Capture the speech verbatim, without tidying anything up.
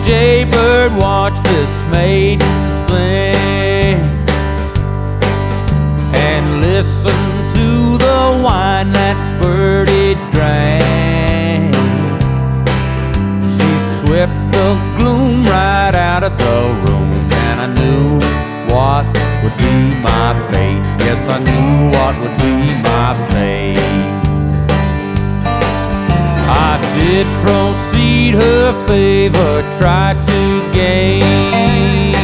jaybird watched this maiden sing and listened to the wine that birdie drank. She swept the gloom right out of the room, and I knew what would be my fate. Yes, I knew what would be my fate. I did proceed her favor, tried to gain